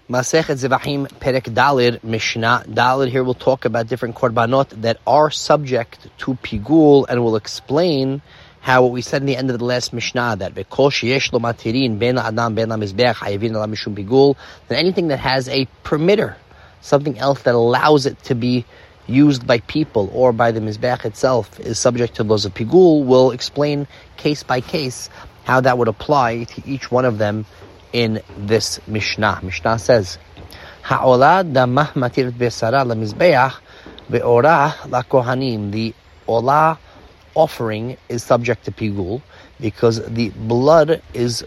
Masechet Zevachim Perek Dalid Mishnah Dalid. Here we'll talk about different korbanot that are subject to pigul, and we'll explain how what we said in the end of the last Mishnah, that v'kol sheyesh lo matirin ben adam ben lamizbeach hayavin ala mishum pigul, that anything that has a permitter, something else that allows it to be used by people or by the mizbeach itself, is subject to laws of pigul. We'll explain case by case how that would apply to each one of them in this Mishnah. Mishnah says, Ha'olah damah matirat besara lamizbeach ve'orah lakohanim. The olah offering is subject to pigul because the blood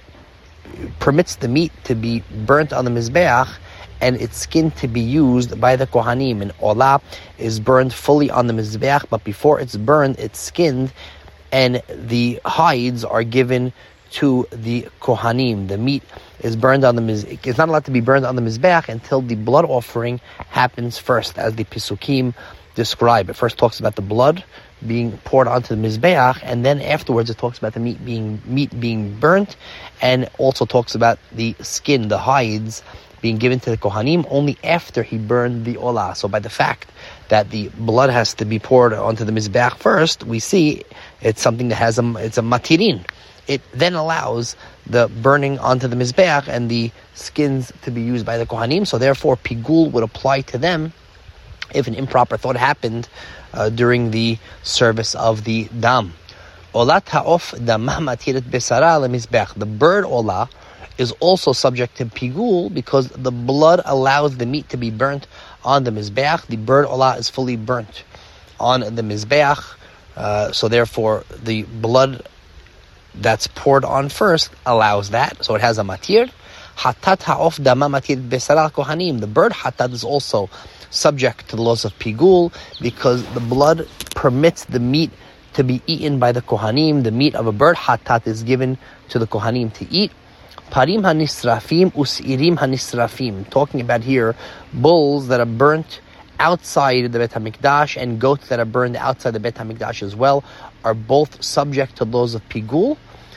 permits the meat to be burnt on the mizbeach and its skin to be used by the kohanim. And olah is burned fully on the mizbeach, but before it's burned, it's skinned, and the hides are given to the kohanim. The meat is burned on the mizbeach. It's not allowed to be burned on the mizbeach until the blood offering happens first, as the Pisukim describe. It first talks about the blood being poured onto the mizbeach, and then afterwards it talks about the meat being burnt, and also talks about the skin, the hides, being given to the kohanim only after he burned the olah. So by the fact that the blood has to be poured onto the mizbeach first, we see it's something that it's a matirin. It then allows the burning onto the mizbeach and the skins to be used by the kohanim. So therefore, pigul would apply to them if an improper thought happened during the service of the dam. Olat ha'of damah matirat besara lemizbeach. The bird olah is also subject to pigul because the blood allows the meat to be burnt on the mizbeach. The bird olah is fully burnt on the mizbeach, so therefore the blood that's poured on first allows that, so it has a matir. Hatat ha'of dama matir besara kohanim. The bird hatat is also subject to the laws of pigul because the blood permits the meat to be eaten by the kohanim. The meat of a bird hatat is given to the kohanim to eat. Parim hanisrafim usirim hanisrafim. Talking about here bulls that are burnt outside the Bet HaMikdash and goats that are burned outside the Bet HaMikdash as well are both subject to laws of pigul.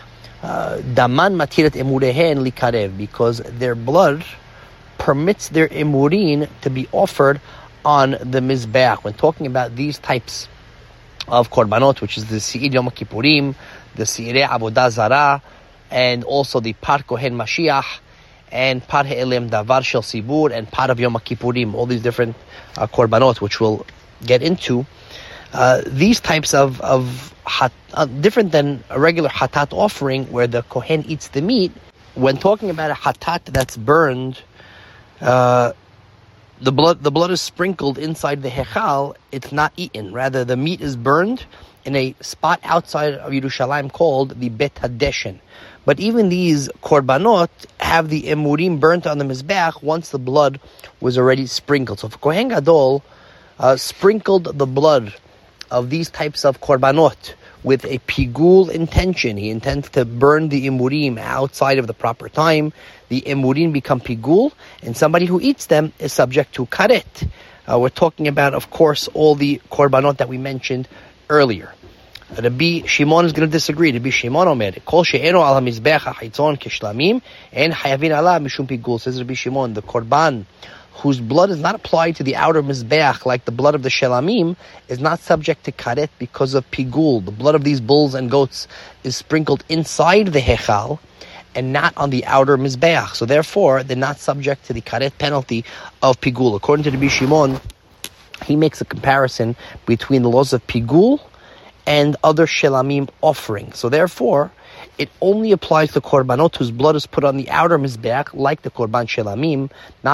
Daman matirat emurehen likarev, because their blood permits their emurin to be offered on the mizbeach. When talking about these types of korbanot, which is the Se'ir Yom Kippurim, the Se'irei Avodah Zarah, and also the Par Kohen Mashiach, and Par He'elem Davar Shel Sibur, and Par of Yom Kippurim, all these different korbanot, which we'll get into. These types of different than a regular hatat offering where the Kohen eats the meat. When talking about a hatat that's burned, the blood is sprinkled inside the hechal. It's not eaten. Rather, the meat is burned in a spot outside of Yerushalayim called the Bet Hadeshen. But even these korbanot have the emurim burnt on the mizbeach once the blood was already sprinkled. So if Kohen Gadol sprinkled the blood of these types of korbanot with a pigul intention, he intends to burn the emurim outside of the proper time, the emurim become pigul, and somebody who eats them is subject to karet. We're talking about, of course, all the korbanot that we mentioned earlier. Rabbi Shimon is going to disagree. Rabbi Shimon omer, kol she'eno al hamizbeach hachitzon keshlamim and hayavin ala mishum pigul. Says Rabbi Shimon, the korban whose blood is not applied to the outer mizbeach like the blood of the shelamim is not subject to karet because of pigul. The blood of these bulls and goats is sprinkled inside the hechal and not on the outer mizbeach. So therefore, they're not subject to the karet penalty of pigul. According to Rabbi Shimon, he makes a comparison between the laws of pigul and other shelamim offerings. So therefore, it only applies to korbanot whose blood is put on the outer mizbeach, like the korban shelamim,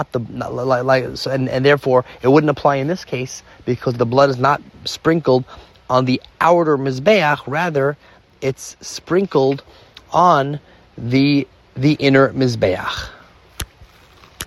and therefore it wouldn't apply in this case because the blood is not sprinkled on the outer mizbeach. Rather, it's sprinkled on the inner mizbeach.